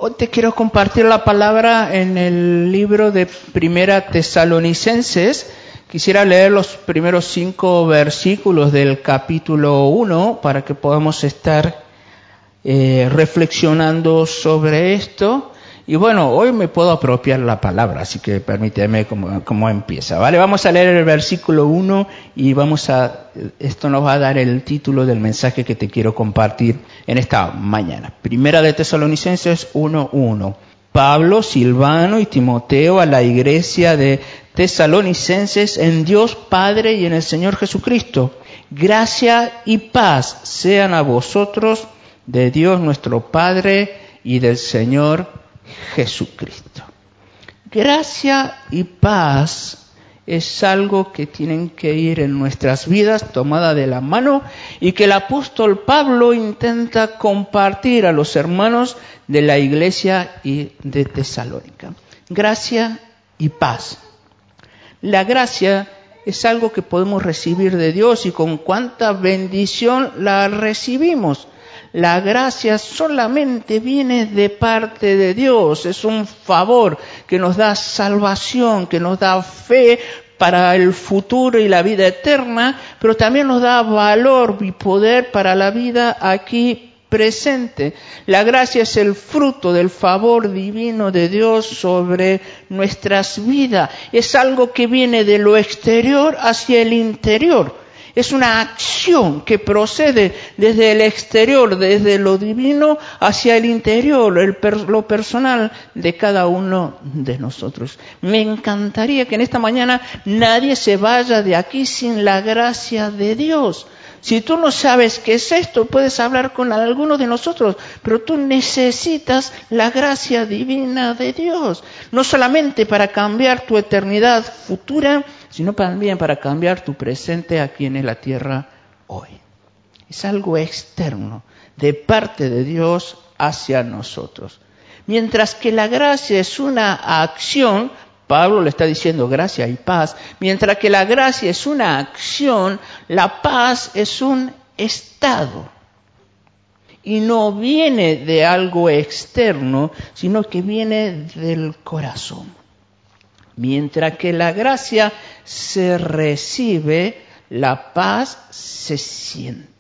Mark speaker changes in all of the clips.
Speaker 1: Hoy te quiero compartir la palabra en el libro de Primera Tesalonicenses. Quisiera leer los primeros 5 versículos del capítulo 1 para que podamos estar reflexionando sobre esto. Y bueno, hoy me puedo apropiar la palabra, así que permíteme cómo empieza, ¿vale? Vamos a leer el versículo 1 y esto nos va a dar el título del mensaje que te quiero compartir en esta mañana. Primera de Tesalonicenses 1:1. Pablo, Silvano y Timoteo a la iglesia de Tesalonicenses en Dios Padre y en el Señor Jesucristo. Gracia y paz sean a vosotros de Dios nuestro Padre y del Señor Jesucristo. Gracia y paz es algo que tienen que ir en nuestras vidas tomada de la mano y que el apóstol Pablo intenta compartir a los hermanos de la iglesia de Tesalónica. Gracia y paz. La gracia es algo que podemos recibir de Dios y con cuánta bendición la recibimos. La gracia solamente viene de parte de Dios, es un favor que nos da salvación, que nos da fe para el futuro y la vida eterna, pero también nos da valor y poder para la vida aquí presente. La gracia es el fruto del favor divino de Dios sobre nuestras vidas. Es algo que viene de lo exterior hacia el interior. Es una acción que procede desde el exterior, desde lo divino hacia el interior, lo personal de cada uno de nosotros. Me encantaría que en esta mañana nadie se vaya de aquí sin la gracia de Dios. Si tú no sabes qué es esto, puedes hablar con alguno de nosotros, pero tú necesitas la gracia divina de Dios. No solamente para cambiar tu eternidad futura, sino también para cambiar tu presente aquí en la tierra hoy. Es algo externo, de parte de Dios hacia nosotros. Mientras que la gracia es una acción, Pablo le está diciendo gracia y paz, mientras que la gracia es una acción, la paz es un estado. Y no viene de algo externo, sino que viene del corazón. Mientras que la gracia se recibe, la paz se siente.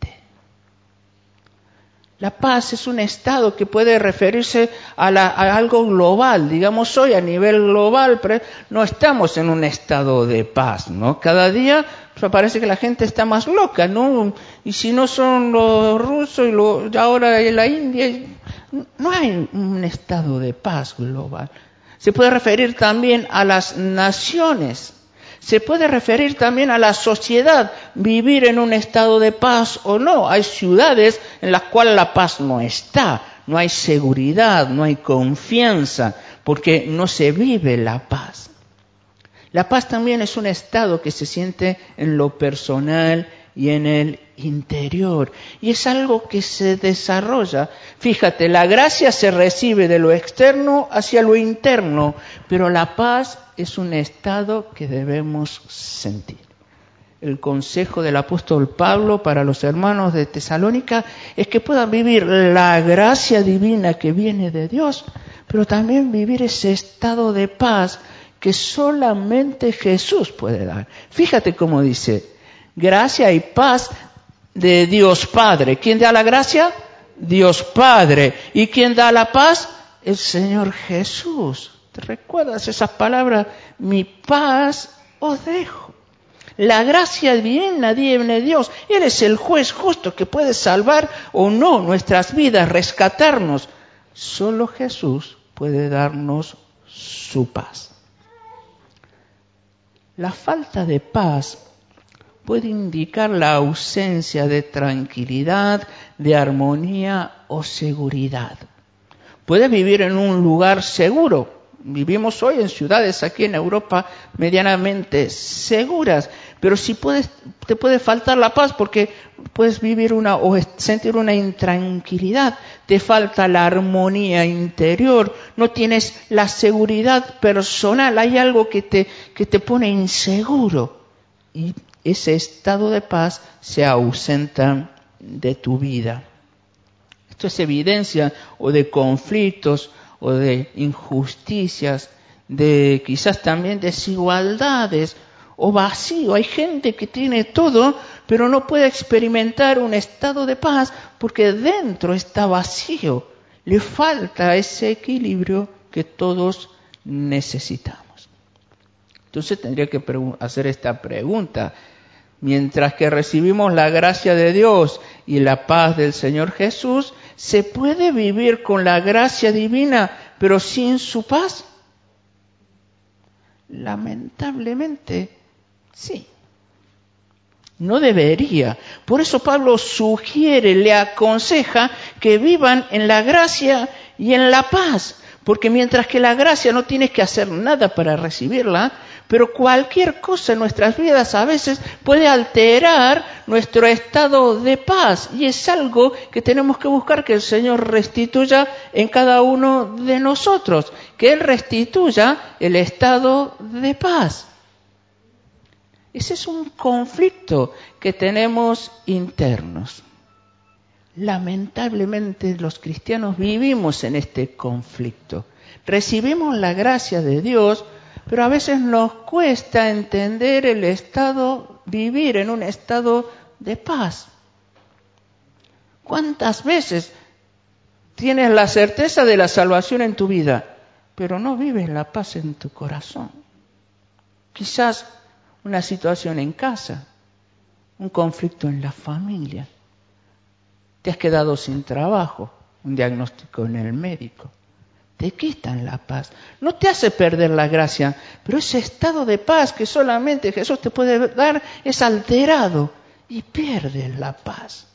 Speaker 1: La paz es un estado que puede referirse a algo global. Digamos, hoy a nivel global, pero no estamos en un estado de paz, ¿no? Cada día parece que la gente está más loca, ¿no? Y si no son los rusos y ahora la India, no hay un estado de paz global. Se puede referir también a las naciones. Se puede referir también a la sociedad, vivir en un estado de paz o no. Hay ciudades en las cuales la paz no está, no hay seguridad, no hay confianza, porque no se vive la paz. La paz también es un estado que se siente en lo personal y en el interior. Y es algo que se desarrolla. Fíjate, la gracia se recibe de lo externo hacia lo interno, pero la paz es un estado que debemos sentir. El consejo del apóstol Pablo para los hermanos de Tesalónica es que puedan vivir la gracia divina que viene de Dios, pero también vivir ese estado de paz que solamente Jesús puede dar. Fíjate cómo dice, gracia y paz de Dios Padre. ¿Quién da la gracia? Dios Padre. ¿Y quién da la paz? El Señor Jesús. ¿Te recuerdas esas palabras? Mi paz os dejo. La gracia viene de Dios. Él es el juez justo que puede salvar o no nuestras vidas, rescatarnos. Solo Jesús puede darnos su paz. La falta de paz puede indicar la ausencia de tranquilidad, de armonía o seguridad. Puedes vivir en un lugar seguro. Vivimos hoy en ciudades aquí en Europa medianamente seguras, pero si te puede faltar la paz porque puedes vivir o sentir una intranquilidad, te falta la armonía interior, no tienes la seguridad personal, hay algo que te pone inseguro y ese estado de paz se ausenta de tu vida. Esto es evidencia o de conflictos o de injusticias, de quizás también desigualdades o vacío. Hay gente que tiene todo, pero no puede experimentar un estado de paz porque dentro está vacío. Le falta ese equilibrio que todos necesitamos. Entonces tendría que hacer esta pregunta. Mientras que recibimos la gracia de Dios y la paz del Señor Jesús, ¿se puede vivir con la gracia divina pero sin su paz? Lamentablemente, sí. No debería. Por eso Pablo sugiere, le aconseja que vivan en la gracia y en la paz. Porque mientras que la gracia no tienes que hacer nada para recibirla, pero cualquier cosa en nuestras vidas a veces puede alterar nuestro estado de paz. Y es algo que tenemos que buscar que el Señor restituya en cada uno de nosotros. Que Él restituya el estado de paz. Ese es un conflicto que tenemos internos. Lamentablemente los cristianos vivimos en este conflicto. Recibimos la gracia de Dios, pero a veces nos cuesta entender el estado, vivir en un estado de paz. ¿Cuántas veces tienes la certeza de la salvación en tu vida, pero no vives la paz en tu corazón? Quizás una situación en casa, un conflicto en la familia, te has quedado sin trabajo, un diagnóstico en el médico. Te quitan la paz. No te hace perder la gracia, pero ese estado de paz que solamente Jesús te puede dar es alterado y pierdes la paz.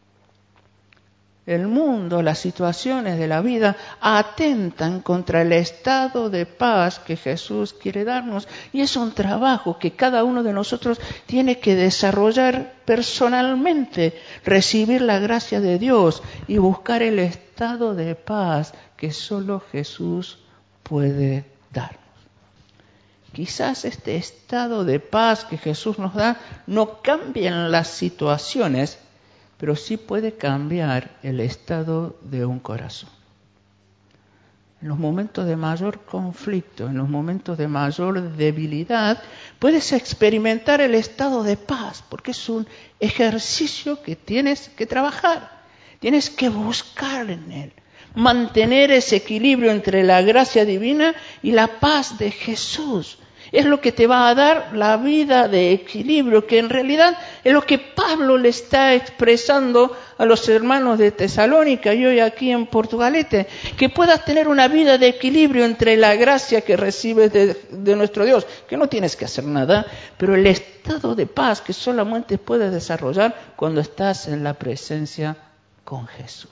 Speaker 1: El mundo, las situaciones de la vida atentan contra el estado de paz que Jesús quiere darnos. Y es un trabajo que cada uno de nosotros tiene que desarrollar personalmente, recibir la gracia de Dios y buscar el estado de paz que solo Jesús puede darnos. Quizás este estado de paz que Jesús nos da no cambie en las situaciones, pero sí puede cambiar el estado de un corazón. En los momentos de mayor conflicto, en los momentos de mayor debilidad, puedes experimentar el estado de paz, porque es un ejercicio que tienes que trabajar, tienes que buscar en él, mantener ese equilibrio entre la gracia divina y la paz de Jesús. Es lo que te va a dar la vida de equilibrio, que en realidad es lo que Pablo le está expresando a los hermanos de Tesalónica y hoy aquí en Portugalete. Que puedas tener una vida de equilibrio entre la gracia que recibes de nuestro Dios, que no tienes que hacer nada, pero el estado de paz que solamente puedes desarrollar cuando estás en la presencia con Jesús.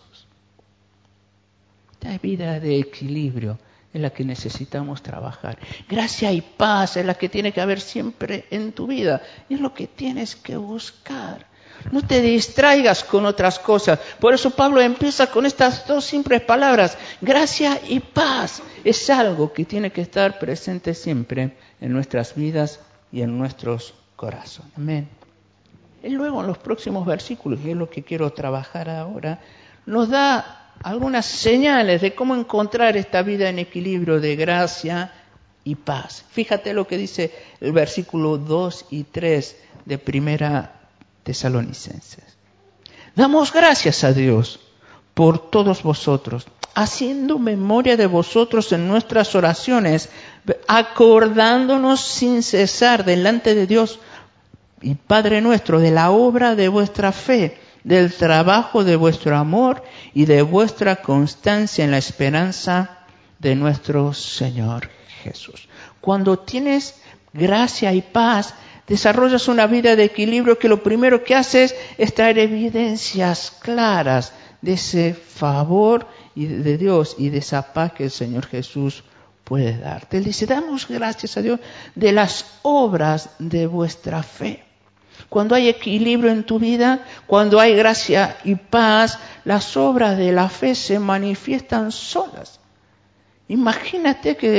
Speaker 1: Esta vida de equilibrio es la que necesitamos trabajar. Gracia y paz es la que tiene que haber siempre en tu vida. Y es lo que tienes que buscar. No te distraigas con otras cosas. Por eso Pablo empieza con estas dos simples palabras. Gracia y paz es algo que tiene que estar presente siempre en nuestras vidas y en nuestros corazones. Amén. Y luego en los próximos versículos, y es lo que quiero trabajar ahora, nos da algunas señales de cómo encontrar esta vida en equilibrio de gracia y paz. Fíjate lo que dice el versículo 2 y 3 de Primera Tesalonicenses. Damos gracias a Dios por todos vosotros, haciendo memoria de vosotros en nuestras oraciones, acordándonos sin cesar delante de Dios y Padre nuestro de la obra de vuestra fe, del trabajo de vuestro amor y de vuestra constancia en la esperanza de nuestro Señor Jesús. Cuando tienes gracia y paz, desarrollas una vida de equilibrio que lo primero que haces es traer evidencias claras de ese favor de Dios y de esa paz que el Señor Jesús puede darte. Él dice, damos gracias a Dios de las obras de vuestra fe. Cuando hay equilibrio en tu vida, cuando hay gracia y paz, las obras de la fe se manifiestan solas. Imagínate que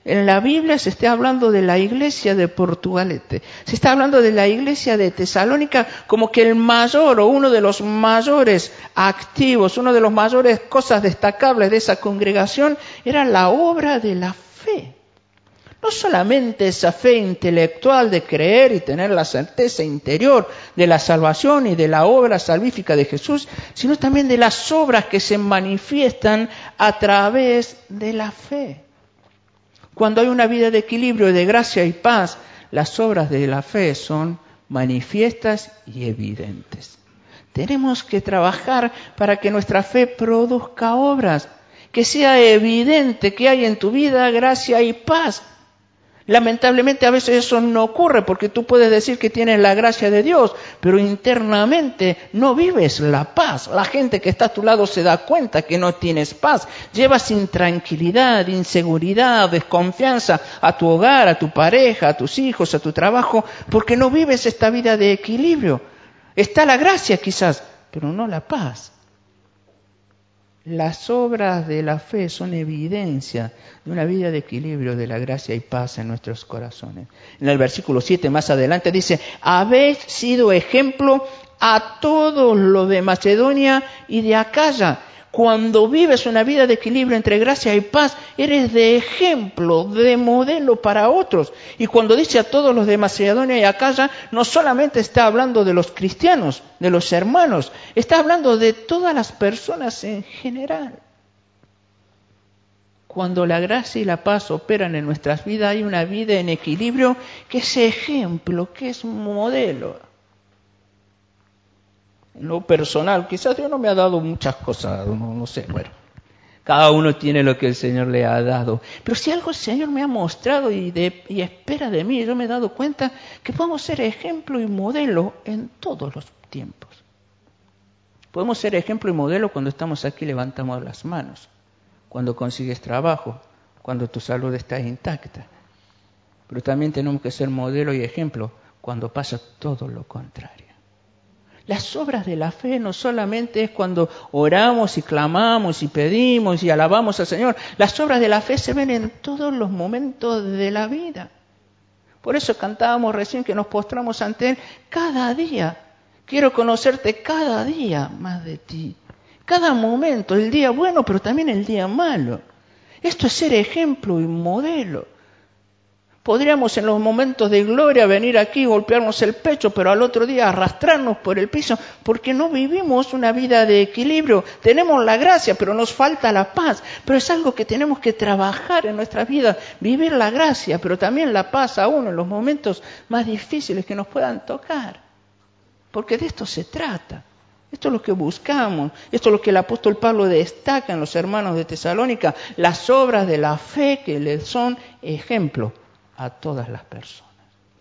Speaker 1: en la Biblia se está hablando de la iglesia de Portugalete, se está hablando de la iglesia de Tesalónica como que el mayor o uno de los mayores activos, uno de los mayores cosas destacables de esa congregación era la obra de la fe. No solamente esa fe intelectual de creer y tener la certeza interior de la salvación y de la obra salvífica de Jesús, sino también de las obras que se manifiestan a través de la fe. Cuando hay una vida de equilibrio, de gracia y paz, las obras de la fe son manifiestas y evidentes. Tenemos que trabajar para que nuestra fe produzca obras, que sea evidente que hay en tu vida gracia y paz. Lamentablemente a veces eso no ocurre porque tú puedes decir que tienes la gracia de Dios, pero internamente no vives la paz. La gente que está a tu lado se da cuenta que no tienes paz. Llevas intranquilidad, inseguridad, desconfianza a tu hogar, a tu pareja, a tus hijos, a tu trabajo, porque no vives esta vida de equilibrio. Está la gracia quizás, pero no la paz. Las obras de la fe son evidencia de una vida de equilibrio de la gracia y paz en nuestros corazones. En el versículo 7 más adelante dice, habéis sido ejemplo a todos los de Macedonia y de Acaya. Cuando vives una vida de equilibrio entre gracia y paz, eres de ejemplo, de modelo para otros. Y cuando dice a todos los de Macedonia y Acaya, no solamente está hablando de los cristianos, de los hermanos, está hablando de todas las personas en general. Cuando la gracia y la paz operan en nuestras vidas, hay una vida en equilibrio que es ejemplo, que es modelo. En lo personal, quizás Dios no me ha dado muchas cosas, no sé, bueno. Cada uno tiene lo que el Señor le ha dado. Pero si algo el Señor me ha mostrado y espera de mí, yo me he dado cuenta que podemos ser ejemplo y modelo en todos los tiempos. Podemos ser ejemplo y modelo cuando estamos aquí, levantamos las manos. Cuando consigues trabajo, cuando tu salud está intacta. Pero también tenemos que ser modelo y ejemplo cuando pasa todo lo contrario. Las obras de la fe no solamente es cuando oramos y clamamos y pedimos y alabamos al Señor. Las obras de la fe se ven en todos los momentos de la vida. Por eso cantábamos recién que nos postramos ante Él cada día. Quiero conocerte cada día más de ti. Cada momento, el día bueno, pero también el día malo. Esto es ser ejemplo y modelo. Podríamos en los momentos de gloria venir aquí, golpearnos el pecho, pero al otro día arrastrarnos por el piso, porque no vivimos una vida de equilibrio. Tenemos la gracia, pero nos falta la paz. Pero es algo que tenemos que trabajar en nuestra vida, vivir la gracia, pero también la paz aún en los momentos más difíciles que nos puedan tocar. Porque de esto se trata. Esto es lo que buscamos. Esto es lo que el apóstol Pablo destaca en los hermanos de Tesalónica, las obras de la fe que les son ejemplo a todas las personas.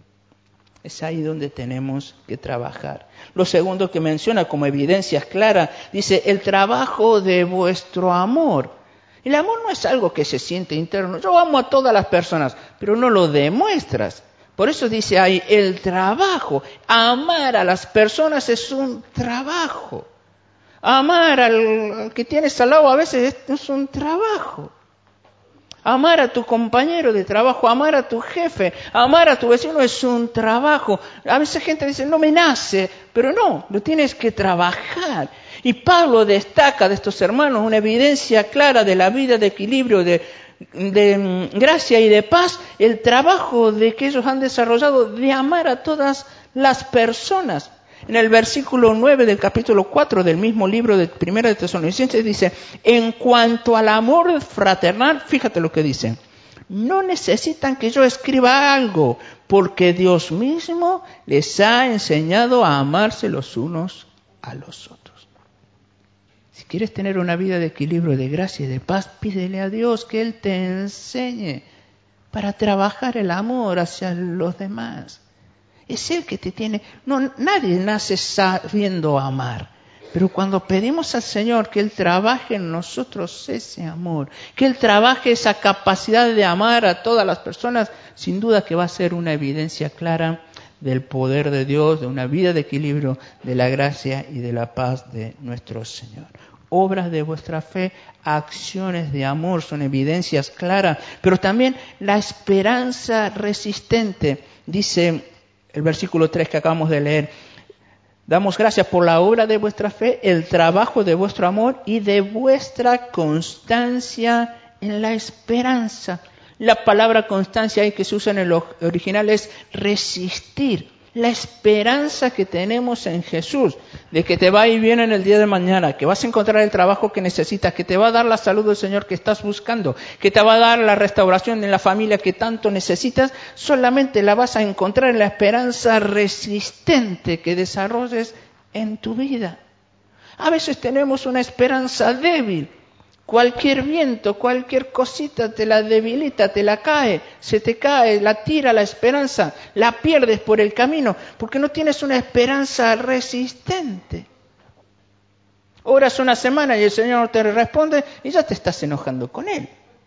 Speaker 1: Es ahí donde tenemos que trabajar. Lo segundo que menciona como evidencias claras, dice, el trabajo de vuestro amor. El amor no es algo que se siente interno. Yo amo a todas las personas, pero no lo demuestras. Por eso dice ahí, el trabajo. Amar a las personas es un trabajo. Amar al que tienes al lado a veces es un trabajo. Amar a tu compañero de trabajo, amar a tu jefe, amar a tu vecino es un trabajo. A veces gente dice, no me nace, pero no, lo tienes que trabajar. Y Pablo destaca de estos hermanos una evidencia clara de la vida de equilibrio, de gracia y de paz, el trabajo de que ellos han desarrollado de amar a todas las personas. En el versículo 9 del capítulo 4 del mismo libro de Primera de Tesalonicenses dice, en cuanto al amor fraternal, fíjate lo que dice, no necesitan que yo escriba algo, porque Dios mismo les ha enseñado a amarse los unos a los otros. Si quieres tener una vida de equilibrio, de gracia y de paz, pídele a Dios que Él te enseñe para trabajar el amor hacia los demás. Es Él que te tiene. No, nadie nace sabiendo amar. Pero cuando pedimos al Señor que Él trabaje en nosotros ese amor, que Él trabaje esa capacidad de amar a todas las personas, sin duda que va a ser una evidencia clara del poder de Dios, de una vida de equilibrio, de la gracia y de la paz de nuestro Señor. obras de vuestra fe, acciones de amor, son evidencias claras, pero también la esperanza resistente. Dice el versículo 3 que acabamos de leer: damos gracias por la obra de vuestra fe, el trabajo de vuestro amor y de vuestra constancia en la esperanza. La palabra constancia ahí que se usa en el original es resistir. La esperanza que tenemos en Jesús, de que te va a ir bien en el día de mañana, que vas a encontrar el trabajo que necesitas, que te va a dar la salud del Señor que estás buscando, que te va a dar la restauración en la familia que tanto necesitas, solamente la vas a encontrar en la esperanza resistente que desarrolles en tu vida. A veces tenemos una esperanza débil. Cualquier viento, cualquier cosita te la debilita, te la cae, se te cae, la tira la esperanza, la pierdes por el camino, porque no tienes una esperanza resistente. Oras una semana y el Señor no te responde y ya te estás enojando con Él.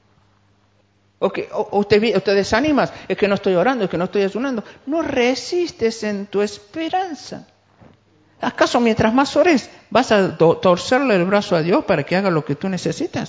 Speaker 1: O te desanimas, es que no estoy orando, es que no estoy ayunando. No resistes en tu esperanza. ¿Acaso mientras más ores vas a torcerle el brazo a Dios para que haga lo que tú necesitas?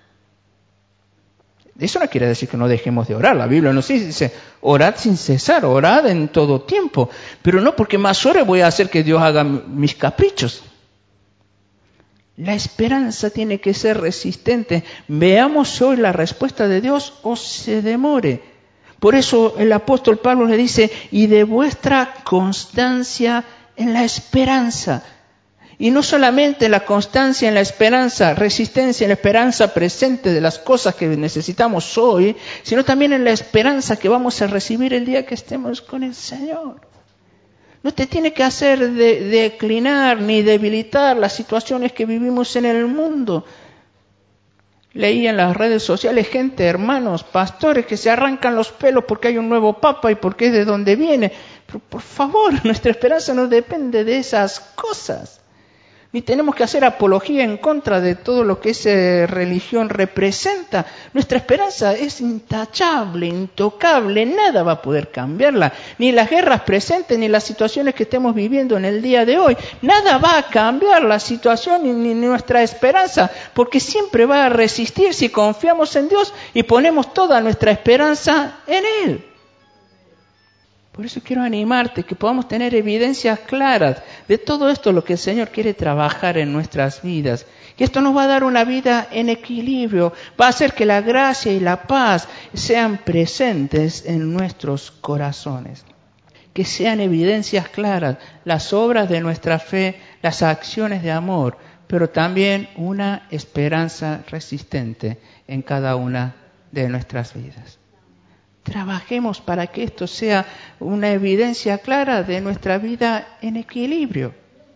Speaker 1: Eso no quiere decir que no dejemos de orar. La Biblia nos dice, orad sin cesar, orad en todo tiempo. Pero no porque más ore voy a hacer que Dios haga mis caprichos. La esperanza tiene que ser resistente. Veamos hoy la respuesta de Dios o se demore. Por eso el apóstol Pablo le dice, y de vuestra constancia en la esperanza. Y no solamente la constancia en la esperanza, resistencia en la esperanza presente de las cosas que necesitamos hoy, sino también en la esperanza que vamos a recibir el día que estemos con el Señor. No te tiene que hacer declinar ni debilitar las situaciones que vivimos en el mundo. Leí en las redes sociales gente, hermanos, pastores que se arrancan los pelos porque hay un nuevo papa y porque es de donde viene. Pero por favor, nuestra esperanza no depende de esas cosas. Ni tenemos que hacer apología en contra de todo lo que esa religión representa. Nuestra esperanza es intachable, intocable, nada va a poder cambiarla. Ni las guerras presentes, ni las situaciones que estemos viviendo en el día de hoy. Nada va a cambiar la situación ni nuestra esperanza, porque siempre va a resistir si confiamos en Dios y ponemos toda nuestra esperanza en Él. Por eso quiero animarte, que podamos tener evidencias claras de todo esto, lo que el Señor quiere trabajar en nuestras vidas. Que esto nos va a dar una vida en equilibrio, va a hacer que la gracia y la paz sean presentes en nuestros corazones. Que sean evidencias claras las obras de nuestra fe, las acciones de amor, pero también una esperanza resistente en cada una de nuestras vidas. Trabajemos para que esto sea una evidencia clara de nuestra vida en equilibrio.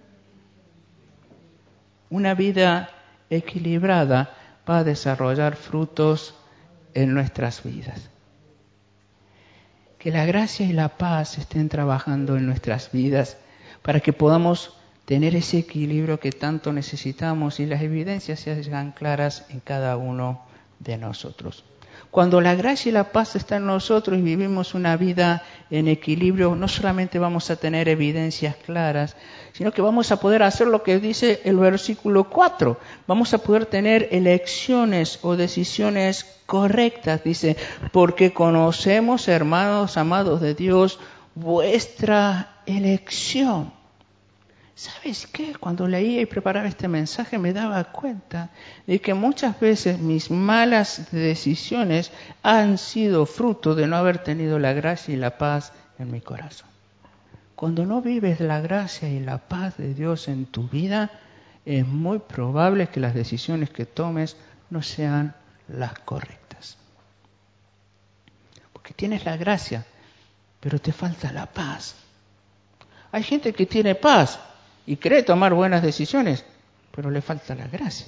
Speaker 1: Una vida equilibrada va a desarrollar frutos en nuestras vidas. Que la gracia y la paz estén trabajando en nuestras vidas para que podamos tener ese equilibrio que tanto necesitamos y las evidencias sean claras en cada uno de nosotros. Cuando la gracia y la paz están en nosotros y vivimos una vida en equilibrio, no solamente vamos a tener evidencias claras, sino que vamos a poder hacer lo que dice el versículo 4. Vamos a poder tener elecciones o decisiones correctas. Dice, porque conocemos, hermanos amados de Dios, vuestra elección. ¿Sabes qué? Cuando leía y preparaba este mensaje me daba cuenta de que muchas veces mis malas decisiones han sido fruto de no haber tenido la gracia y la paz en mi corazón. Cuando no vives la gracia y la paz de Dios en tu vida, es muy probable que las decisiones que tomes no sean las correctas. Porque tienes la gracia, pero te falta la paz. Hay gente que tiene paz y cree tomar buenas decisiones, pero le falta la gracia.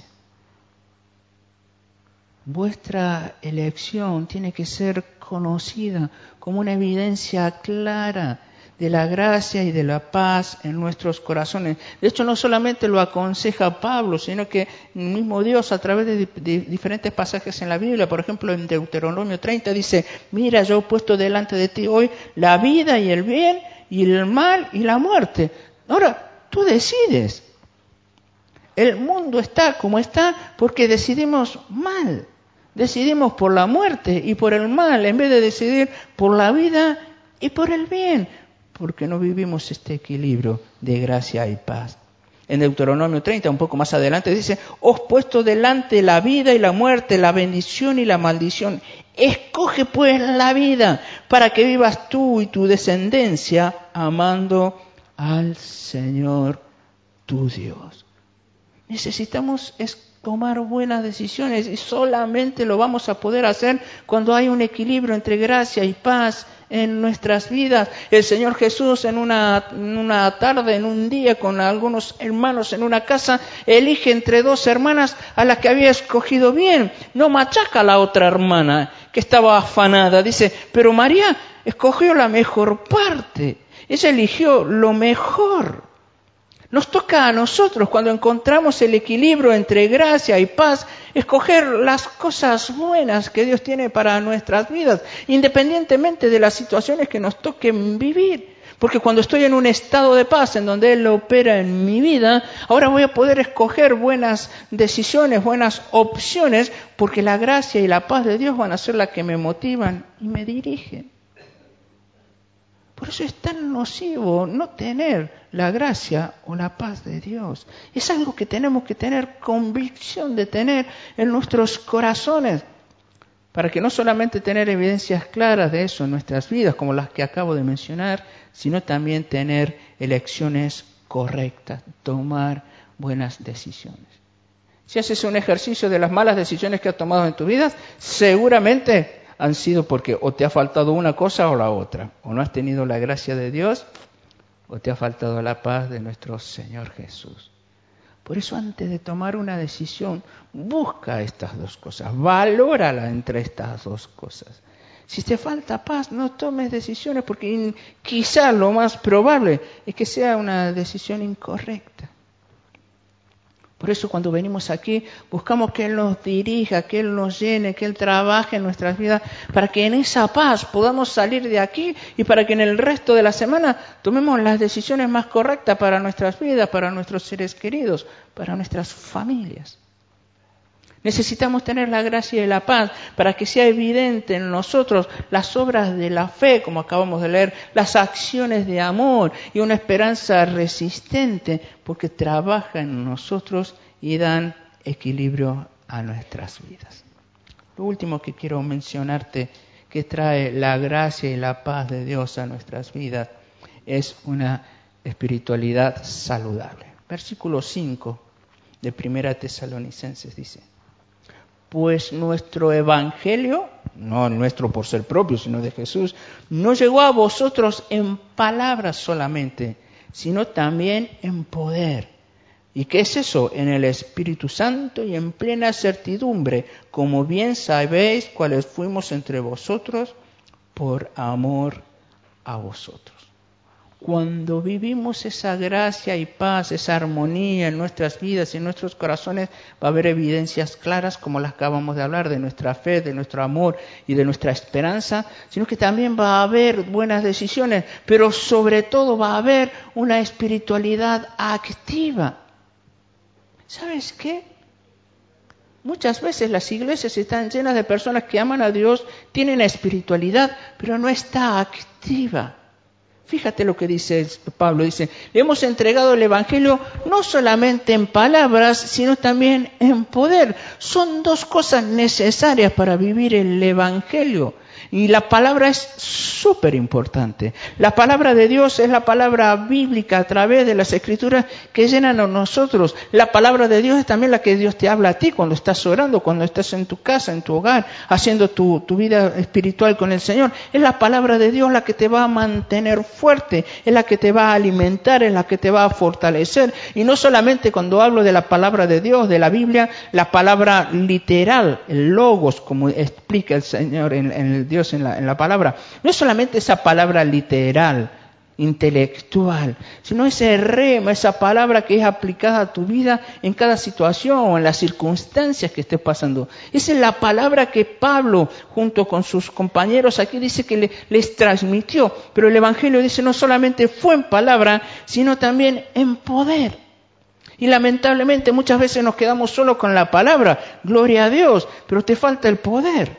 Speaker 1: Vuestra elección tiene que ser conocida como una evidencia clara de la gracia y de la paz en nuestros corazones. De hecho, no solamente lo aconseja Pablo, sino que el mismo Dios a través de diferentes pasajes en la Biblia, por ejemplo en Deuteronomio 30 dice, mira, yo he puesto delante de ti hoy la vida y el bien y el mal y la muerte. Ahora, tú decides. El mundo está como está porque decidimos mal. Decidimos por la muerte y por el mal en vez de decidir por la vida y por el bien, porque no vivimos este equilibrio de gracia y paz. En Deuteronomio 30, un poco más adelante, dice: os he puesto delante la vida y la muerte, la bendición y la maldición. Escoge pues la vida para que vivas tú y tu descendencia amando al Señor tu Dios. Necesitamos tomar buenas decisiones y solamente lo vamos a poder hacer cuando hay un equilibrio entre gracia y paz en nuestras vidas. El Señor Jesús en una tarde, en un día, con algunos hermanos en una casa, elige entre dos hermanas a la que había escogido bien. No machaca a la otra hermana que estaba afanada. Dice: pero María escogió la mejor parte. Ella eligió lo mejor. Nos toca a nosotros, cuando encontramos el equilibrio entre gracia y paz, escoger las cosas buenas que Dios tiene para nuestras vidas, independientemente de las situaciones que nos toquen vivir. Porque cuando estoy en un estado de paz en donde Él opera en mi vida, ahora voy a poder escoger buenas decisiones, buenas opciones, porque la gracia y la paz de Dios van a ser las que me motivan y me dirigen. Por eso es tan nocivo no tener la gracia o la paz de Dios. Es algo que tenemos que tener convicción de tener en nuestros corazones, para que no solamente tener evidencias claras de eso en nuestras vidas, como las que acabo de mencionar, sino también tener elecciones correctas, tomar buenas decisiones. Si haces un ejercicio de las malas decisiones que has tomado en tu vida, seguramente han sido porque o te ha faltado una cosa o la otra, o no has tenido la gracia de Dios, o te ha faltado la paz de nuestro Señor Jesús. Por eso, antes de tomar una decisión, busca estas dos cosas, valórala entre estas dos cosas. Si te falta paz, no tomes decisiones, porque quizás lo más probable es que sea una decisión incorrecta. Por eso cuando venimos aquí buscamos que Él nos dirija, que Él nos llene, que Él trabaje en nuestras vidas, para que en esa paz podamos salir de aquí y para que en el resto de la semana tomemos las decisiones más correctas para nuestras vidas, para nuestros seres queridos, para nuestras familias. Necesitamos tener la gracia y la paz para que sea evidente en nosotros las obras de la fe, como acabamos de leer, las acciones de amor y una esperanza resistente, porque trabaja en nosotros y dan equilibrio a nuestras vidas. Lo último que quiero mencionarte que trae la gracia y la paz de Dios a nuestras vidas es una espiritualidad saludable. Versículo 5 de 1 Tesalonicenses dice: pues nuestro evangelio, no nuestro por ser propio, sino de Jesús, no llegó a vosotros en palabras solamente, sino también en poder. ¿Y qué es eso? En el Espíritu Santo y en plena certidumbre, como bien sabéis cuáles fuimos entre vosotros por amor a vosotros. Cuando vivimos esa gracia y paz, esa armonía en nuestras vidas y en nuestros corazones, va a haber evidencias claras, como las que acabamos de hablar, de nuestra fe, de nuestro amor y de nuestra esperanza, sino que también va a haber buenas decisiones, pero sobre todo va a haber una espiritualidad activa. ¿Sabes qué? Muchas veces las iglesias están llenas de personas que aman a Dios, tienen espiritualidad, pero no está activa. Fíjate lo que dice Pablo, dice: le hemos entregado el Evangelio no solamente en palabras, sino también en poder. Son dos cosas necesarias para vivir el Evangelio. Y la palabra es súper importante. La palabra de Dios es la palabra bíblica a través de las Escrituras que llenan a nosotros. La palabra de Dios es también la que Dios te habla a ti cuando estás orando, cuando estás en tu casa, en tu hogar, haciendo tu vida espiritual con el Señor. Es la palabra de Dios la que te va a mantener fuerte, es la que te va a alimentar, es la que te va a fortalecer. Y no solamente cuando hablo de la palabra de Dios, de la Biblia, la palabra literal, el logos, como explica el Señor en el Dios en la palabra. No es solamente esa palabra literal, intelectual, sino ese rema, esa palabra que es aplicada a tu vida en cada situación o en las circunstancias que estés pasando. Esa es la palabra que Pablo, junto con sus compañeros aquí, dice que les transmitió. Pero el Evangelio dice no solamente fue en palabra, sino también en poder. Y lamentablemente muchas veces nos quedamos solo con la palabra, gloria a Dios, pero te falta el poder.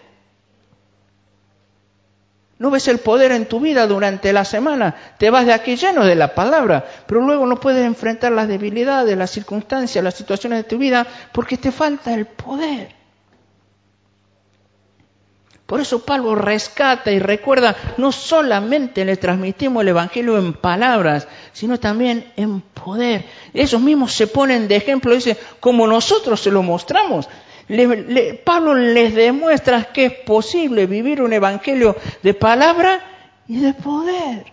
Speaker 1: No ves el poder en tu vida durante la semana, te vas de aquí lleno de la palabra, pero luego no puedes enfrentar las debilidades, las circunstancias, las situaciones de tu vida, porque te falta el poder. Por eso Pablo rescata y recuerda, no solamente le transmitimos el Evangelio en palabras, sino también en poder. Ellos mismos se ponen de ejemplo, dicen, como nosotros se lo mostramos. Pablo les demuestra que es posible vivir un Evangelio de palabra y de poder.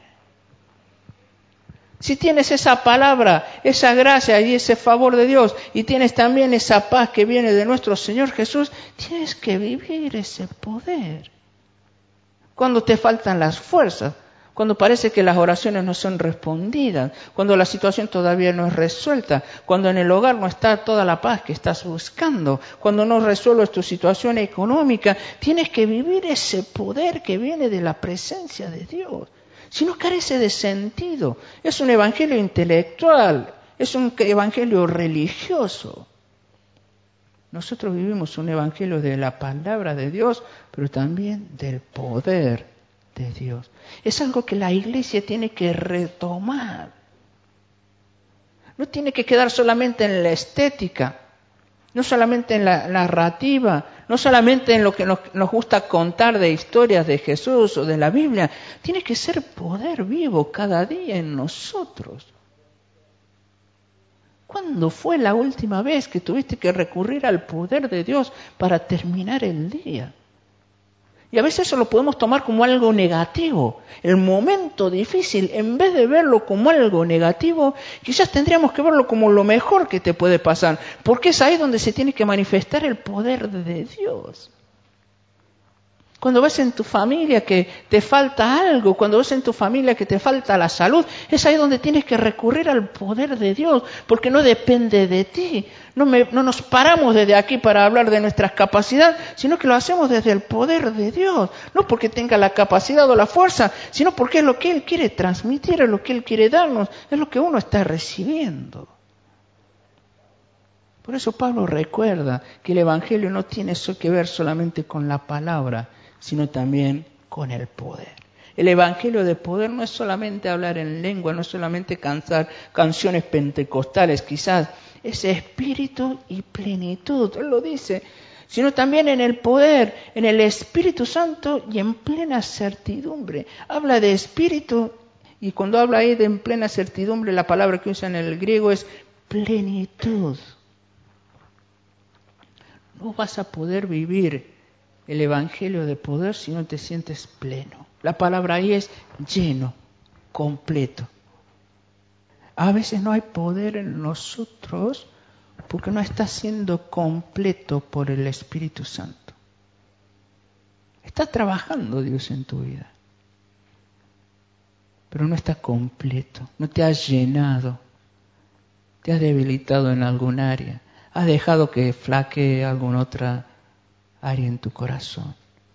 Speaker 1: Si tienes esa palabra, esa gracia y ese favor de Dios, y tienes también esa paz que viene de nuestro Señor Jesús, tienes que vivir ese poder. Cuando te faltan las fuerzas, cuando parece que las oraciones no son respondidas, cuando la situación todavía no es resuelta, cuando en el hogar no está toda la paz que estás buscando, cuando no resuelves tu situación económica, tienes que vivir ese poder que viene de la presencia de Dios. Si no, carece de sentido. Es un evangelio intelectual, es un evangelio religioso. Nosotros vivimos un evangelio de la palabra de Dios, pero también del poder de Dios. Es algo que la iglesia tiene que retomar. No tiene que quedar solamente en la estética, no solamente en la narrativa, no solamente en lo que nos gusta contar de historias de Jesús o de la Biblia. Tiene que ser poder vivo cada día en nosotros. ¿Cuándo fue la última vez que tuviste que recurrir al poder de Dios para terminar el día? Y a veces eso lo podemos tomar como algo negativo. El momento difícil, en vez de verlo como algo negativo, quizás tendríamos que verlo como lo mejor que te puede pasar. Porque es ahí donde se tiene que manifestar el poder de Dios. Cuando ves en tu familia que te falta algo, cuando ves en tu familia que te falta la salud, es ahí donde tienes que recurrir al poder de Dios, porque no depende de ti. No nos paramos desde aquí para hablar de nuestras capacidades, sino que lo hacemos desde el poder de Dios. No porque tenga la capacidad o la fuerza, sino porque es lo que Él quiere transmitir, es lo que Él quiere darnos, es lo que uno está recibiendo. Por eso Pablo recuerda que el Evangelio no tiene eso que ver solamente con la palabra, sino también con el poder. El Evangelio de poder no es solamente hablar en lengua, no es solamente cantar canciones pentecostales, quizás es espíritu y plenitud, Él lo dice, sino también en el poder, en el Espíritu Santo y en plena certidumbre. Habla de espíritu y cuando habla ahí de en plena certidumbre, la palabra que usa en el griego es plenitud. No vas a poder vivir el evangelio de poder si no te sientes pleno. La palabra ahí es lleno, completo. A veces no hay poder en nosotros porque no está siendo completo por el Espíritu Santo. Está trabajando Dios en tu vida, pero no está completo, no te has llenado, te has debilitado en algún área, has dejado que flaquee alguna otra área en tu corazón.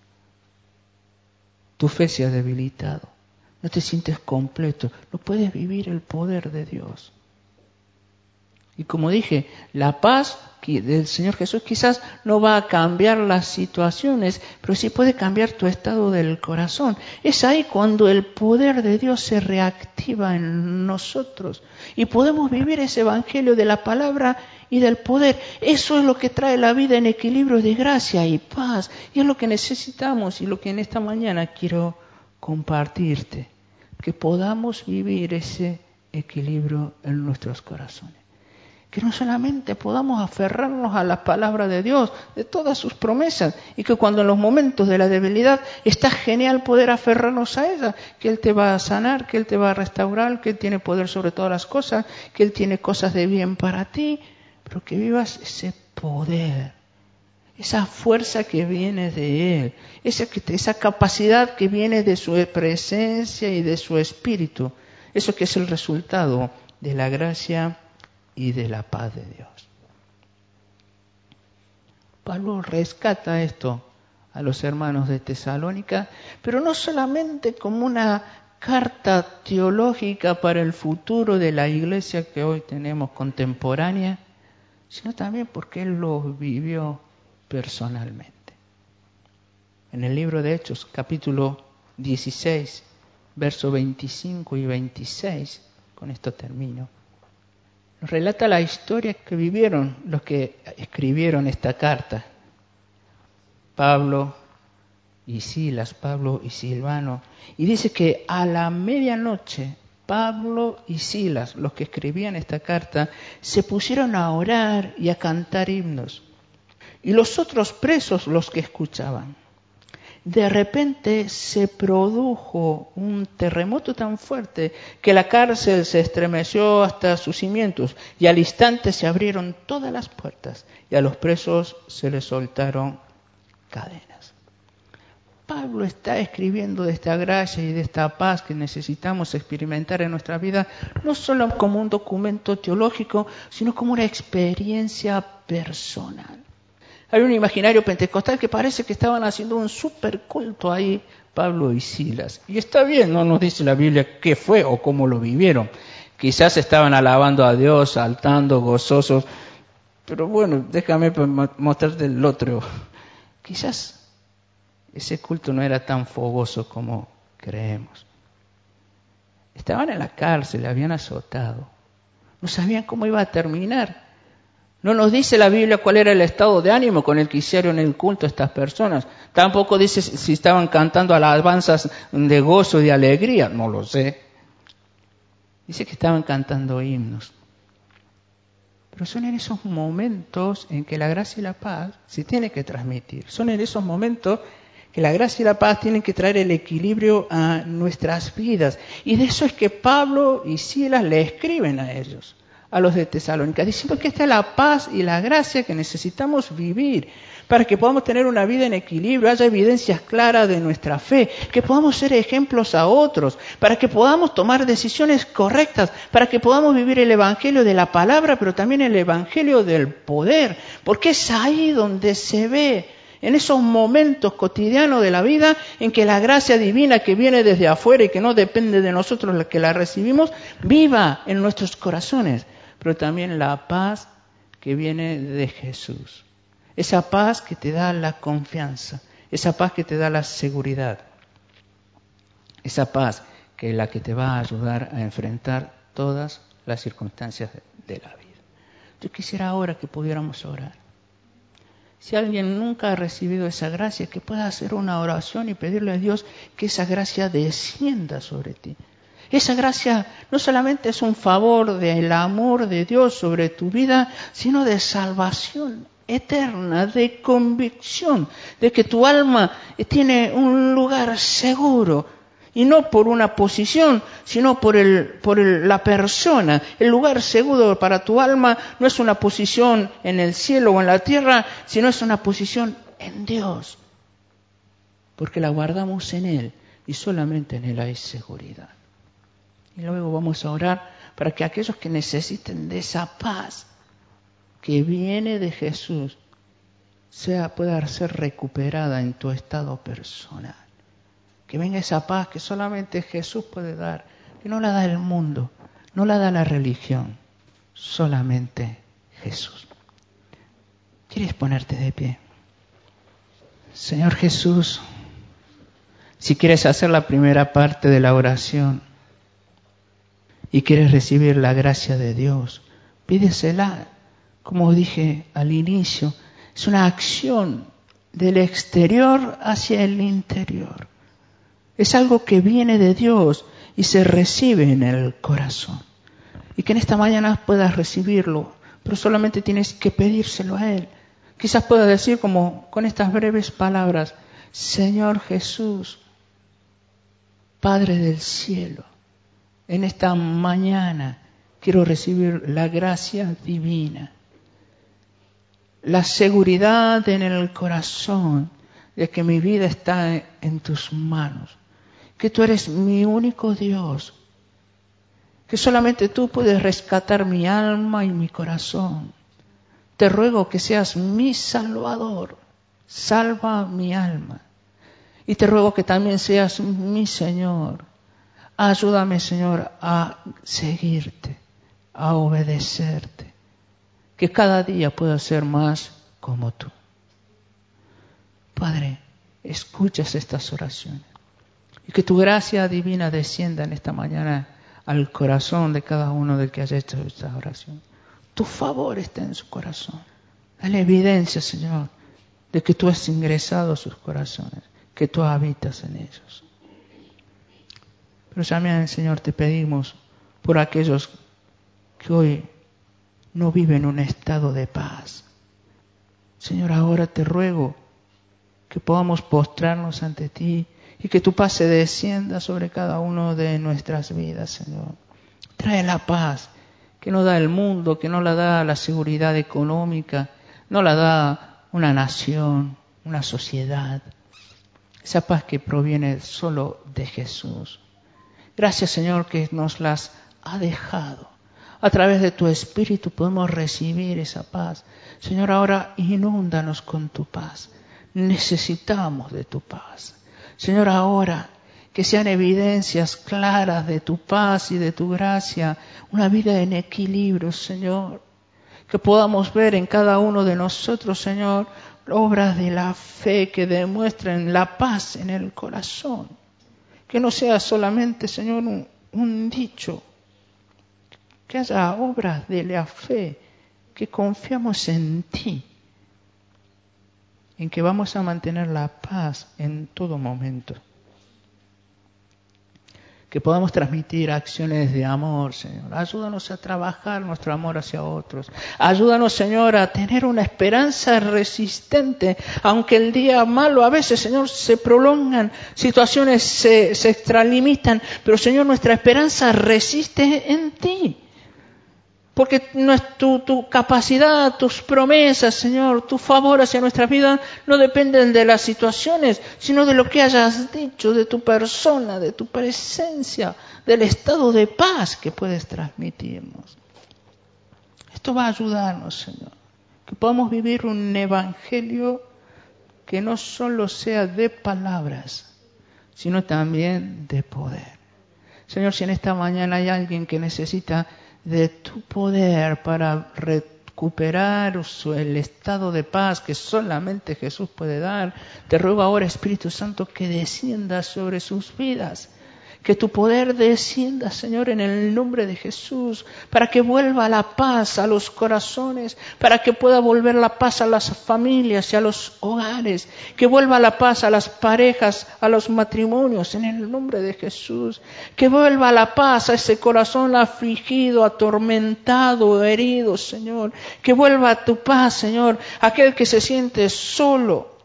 Speaker 1: Tu fe se ha debilitado. No te sientes completo. No puedes vivir el poder de Dios. Y como dije, la paz del Señor Jesús quizás no va a cambiar las situaciones, pero sí puede cambiar tu estado del corazón. Es ahí cuando el poder de Dios se reactiva en nosotros y podemos vivir ese evangelio de la palabra y del poder. Eso es lo que trae la vida en equilibrio de gracia y paz. Y es lo que necesitamos y lo que en esta mañana quiero compartirte. Que podamos vivir ese equilibrio en nuestros corazones. Que no solamente podamos aferrarnos a la palabra de Dios, de todas sus promesas, y que cuando en los momentos de la debilidad está genial poder aferrarnos a ella, que Él te va a sanar, que Él te va a restaurar, que Él tiene poder sobre todas las cosas, que Él tiene cosas de bien para ti, pero que vivas ese poder, esa fuerza que viene de Él, esa capacidad que viene de su presencia y de su espíritu, eso que es el resultado de la gracia y de la paz de Dios. Pablo rescata esto a los hermanos de Tesalónica, pero no solamente como una carta teológica para el futuro de la iglesia que hoy tenemos contemporánea, sino también porque él lo vivió personalmente. En el libro de Hechos, capítulo 16, versos 25 y 26, con esto termino, nos relata la historia que vivieron los que escribieron esta carta. Pablo y Silas, Pablo y Silvano. Y dice que a la medianoche, Pablo y Silas, los que escribían esta carta, se pusieron a orar y a cantar himnos. Y los otros presos los que escuchaban. De repente se produjo un terremoto tan fuerte que la cárcel se estremeció hasta sus cimientos y al instante se abrieron todas las puertas y a los presos se les soltaron cadenas. Pablo está escribiendo de esta gracia y de esta paz que necesitamos experimentar en nuestra vida, no solo como un documento teológico, sino como una experiencia personal. Hay un imaginario pentecostal que parece que estaban haciendo un superculto ahí, Pablo y Silas. Y está bien, no nos dice la Biblia qué fue o cómo lo vivieron. Quizás estaban alabando a Dios, saltando, gozosos. Pero bueno, déjame mostrarte el otro. Quizás ese culto no era tan fogoso como creemos. Estaban en la cárcel, habían azotado. No sabían cómo iba a terminar. No nos dice la Biblia cuál era el estado de ánimo con el que hicieron el culto a estas personas. Tampoco dice si estaban cantando alabanzas de gozo y de alegría. No lo sé. Dice que estaban cantando himnos. Pero son en esos momentos en que la gracia y la paz se tienen que transmitir. Son en esos momentos que la gracia y la paz tienen que traer el equilibrio a nuestras vidas. Y de eso es que Pablo y Silas le escriben a ellos, a los de Tesalónica, diciendo que esta es la paz y la gracia que necesitamos vivir para que podamos tener una vida en equilibrio, haya evidencias claras de nuestra fe, que podamos ser ejemplos a otros, para que podamos tomar decisiones correctas, para que podamos vivir el evangelio de la palabra, pero también el evangelio del poder, porque es ahí donde se ve, en esos momentos cotidianos de la vida, en que la gracia divina que viene desde afuera y que no depende de nosotros los que la recibimos, viva en nuestros corazones. Pero también la paz que viene de Jesús. Esa paz que te da la confianza, esa paz que te da la seguridad, esa paz que es la que te va a ayudar a enfrentar todas las circunstancias de la vida. Yo quisiera ahora que pudiéramos orar. Si alguien nunca ha recibido esa gracia, que pueda hacer una oración y pedirle a Dios que esa gracia descienda sobre ti. Esa gracia no solamente es un favor del amor de Dios sobre tu vida, sino de salvación eterna, de convicción, de que tu alma tiene un lugar seguro, y no por una posición, sino por la persona. El lugar seguro para tu alma no es una posición en el cielo o en la tierra, sino es una posición en Dios, porque la guardamos en Él, y solamente en Él hay seguridad. Y luego vamos a orar para que aquellos que necesiten de esa paz que viene de Jesús pueda ser recuperada en tu estado personal. Que venga esa paz que solamente Jesús puede dar, que no la da el mundo, no la da la religión, solamente Jesús. ¿Quieres ponerte de pie? Señor Jesús, si quieres hacer la primera parte de la oración, y quieres recibir la gracia de Dios, pídesela. Como dije al inicio, es una acción del exterior hacia el interior. Es algo que viene de Dios y se recibe en el corazón. Y que en esta mañana puedas recibirlo, pero solamente tienes que pedírselo a Él. Quizás puedas decir como con estas breves palabras: Señor Jesús, Padre del cielo, en esta mañana quiero recibir la gracia divina, la seguridad en el corazón de que mi vida está en tus manos, que tú eres mi único Dios, que solamente tú puedes rescatar mi alma y mi corazón. Te ruego que seas mi Salvador, salva mi alma, y te ruego que también seas mi Señor. Ayúdame, Señor, a seguirte, a obedecerte. Que cada día pueda ser más como tú. Padre, escuchas estas oraciones. Y que tu gracia divina descienda en esta mañana al corazón de cada uno del que haya hecho esta oración. Tu favor está en su corazón. Dale evidencia, Señor, de que tú has ingresado a sus corazones, que tú habitas en ellos. Pero también, Señor, te pedimos por aquellos que hoy no viven un estado de paz. Señor, ahora te ruego que podamos postrarnos ante ti y que tu paz se descienda sobre cada uno de nuestras vidas, Señor. Trae la paz que no da el mundo, que no la da la seguridad económica, no la da una nación, una sociedad. Esa paz que proviene solo de Jesús. Gracias, Señor, que nos las ha dejado. A través de tu Espíritu podemos recibir esa paz. Señor, ahora inúndanos con tu paz. Necesitamos de tu paz. Señor, ahora que sean evidencias claras de tu paz y de tu gracia, una vida en equilibrio, Señor. Que podamos ver en cada uno de nosotros, Señor, obras de la fe que demuestren la paz en el corazón. Que no sea solamente, Señor, un dicho. Que haya obras de la fe, que confiamos en ti, en que vamos a mantener la paz en todo momento. Que podamos transmitir acciones de amor, Señor. Ayúdanos a trabajar nuestro amor hacia otros. Ayúdanos, Señor, a tener una esperanza resistente, aunque el día malo a veces, Señor, se prolongan, situaciones se extralimitan, pero, Señor, nuestra esperanza resiste en ti. Porque tu capacidad, tus promesas, Señor, tu favor hacia nuestra vida no dependen de las situaciones, sino de lo que hayas dicho, de tu persona, de tu presencia, del estado de paz que puedes transmitirnos. Esto va a ayudarnos, Señor, que podamos vivir un evangelio que no solo sea de palabras, sino también de poder. Señor, si en esta mañana hay alguien que necesita de tu poder para recuperar el estado de paz que solamente Jesús puede dar, te ruego ahora, Espíritu Santo, que descienda sobre sus vidas. Que tu poder descienda, Señor, en el nombre de Jesús, para que vuelva la paz a los corazones, para que pueda volver la paz a las familias y a los hogares, que vuelva la paz a las parejas, a los matrimonios, en el nombre de Jesús, que vuelva la paz a ese corazón afligido, atormentado, herido, Señor, que vuelva tu paz, Señor, aquel que se siente solo,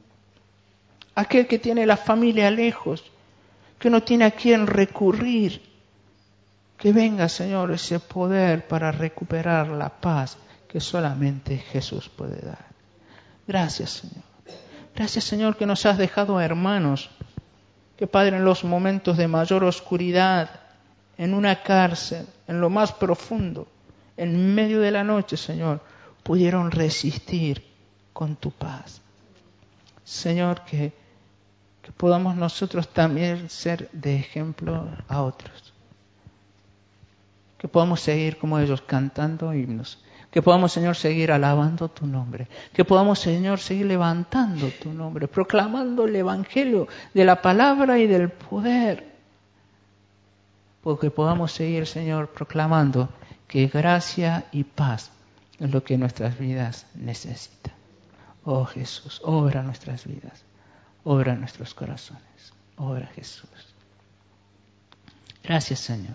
Speaker 1: aquel que tiene la familia lejos, que no tiene a quién recurrir. Que venga, Señor, ese poder para recuperar la paz que solamente Jesús puede dar. Gracias, Señor. Gracias, Señor, que nos has dejado hermanos que, Padre, en los momentos de mayor oscuridad, en una cárcel, en lo más profundo, en medio de la noche, Señor, pudieron resistir con tu paz. Señor, que podamos nosotros también ser de ejemplo a otros. Que podamos seguir como ellos cantando himnos. Que podamos, Señor, seguir alabando tu nombre. Que podamos, Señor, seguir levantando tu nombre, proclamando el evangelio de la palabra y del poder. Porque podamos seguir, Señor, proclamando que gracia y paz es lo que nuestras vidas necesitan. Oh Jesús, obra nuestras vidas. Obra en nuestros corazones. Obra, Jesús. Gracias, Señor.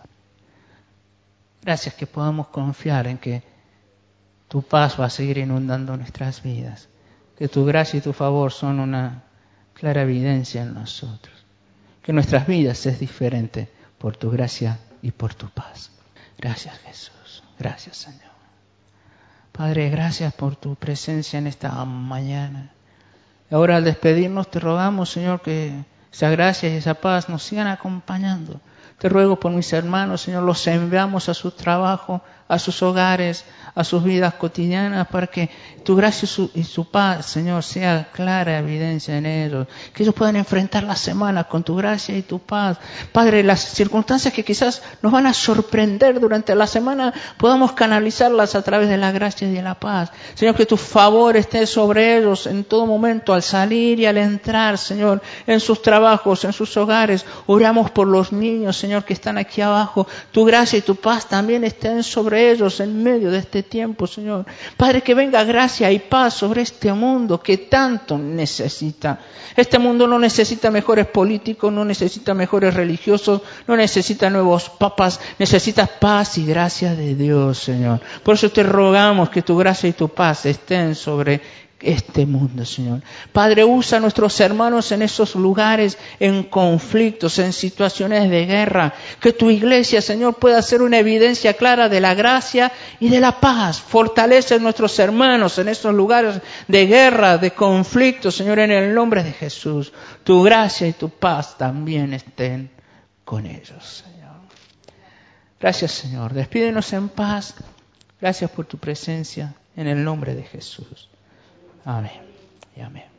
Speaker 1: Gracias que podamos confiar en que tu paz va a seguir inundando nuestras vidas. Que tu gracia y tu favor son una clara evidencia en nosotros. Que nuestras vidas es diferente por tu gracia y por tu paz. Gracias, Jesús. Gracias, Señor. Padre, gracias por tu presencia en esta mañana. Ahora al despedirnos te rogamos, Señor, que esa gracia y esa paz nos sigan acompañando. Te ruego por mis hermanos, Señor, los enviamos a su trabajo, a sus hogares, a sus vidas cotidianas, para que tu gracia y su paz, Señor, sea clara evidencia en ellos. Que ellos puedan enfrentar la semana con tu gracia y tu paz. Padre, las circunstancias que quizás nos van a sorprender durante la semana, podamos canalizarlas a través de la gracia y de la paz. Señor, que tu favor esté sobre ellos en todo momento, al salir y al entrar, Señor, en sus trabajos, en sus hogares. Oramos por los niños, Señor, que están aquí abajo. Tu gracia y tu paz también estén sobre ellos en medio de este tiempo, Señor. Padre, que venga gracia y paz sobre este mundo que tanto necesita. Este mundo no necesita mejores políticos, no necesita mejores religiosos, no necesita nuevos papas, necesita paz y gracia de Dios, Señor. Por eso te rogamos que tu gracia y tu paz estén sobre este mundo, Señor. Padre, usa a nuestros hermanos en esos lugares, en conflictos, en situaciones de guerra. Que tu iglesia, Señor, pueda ser una evidencia clara de la gracia y de la paz. Fortalece a nuestros hermanos en esos lugares de guerra, de conflicto, Señor, en el nombre de Jesús. Tu gracia y tu paz también estén con ellos, Señor. Gracias, Señor. Despídenos en paz. Gracias por tu presencia en el nombre de Jesús. Amén y amén.